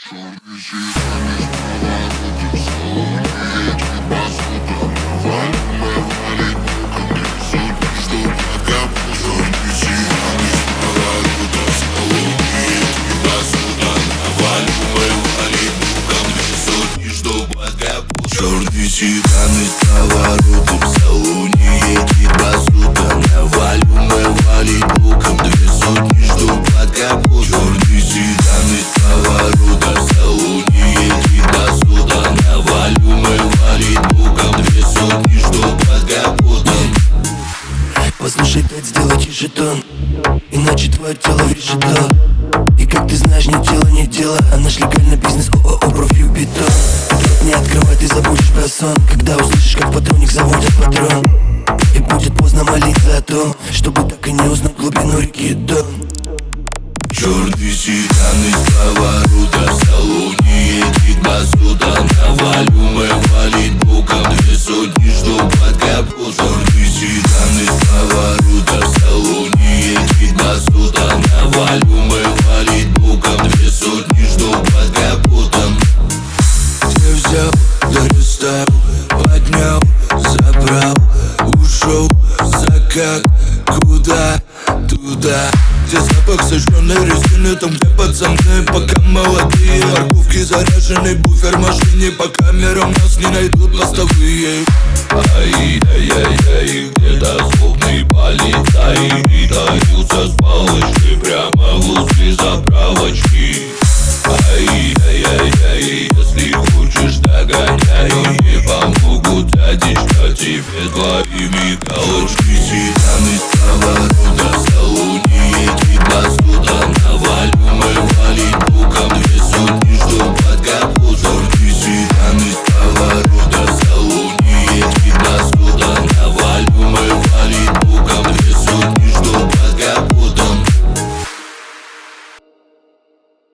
Черный седан из поворота, в салоне едет базука. Навалю мы валить боком, 200 жду под капотом. Черный седан из поворота, в салоне едет базука. Навалю мы валить боком, 200 жду под капотом. Послушай, Тед, сделай тише тон, иначе твое тело врежет то. И как ты знаешь, ни тело, ни дело, а наш легальный бизнес ООО «Профью Бетон». Рот не открывай, ты забудешь про сон, когда услышишь, как патроник заводит патрон. И будет поздно молиться о том, чтобы так и не узнать глубину реки Дон. Черный седан из поворота, в салоне едет базука. Навалю мы валить боком, 200 жду под капотом. Черный седан из поворота, в салоне едет базука. Навалю мы валить боком, 200 жду под капотом. Где взял, доставил, поднял, забрал, ушел, закат, куда, туда. Где запах сожженной резины, там где пацаны пока молодые. Парковки заряженный буфер в машине, по камерам нас не найдут постовые. Ай-яй-яй-яй, где-то злобный полицай притаился с палочкой прямо возле заправочки. Ай-яй-яй-яй, если хочешь догоняй, не помогут, дядечка, тебе твоими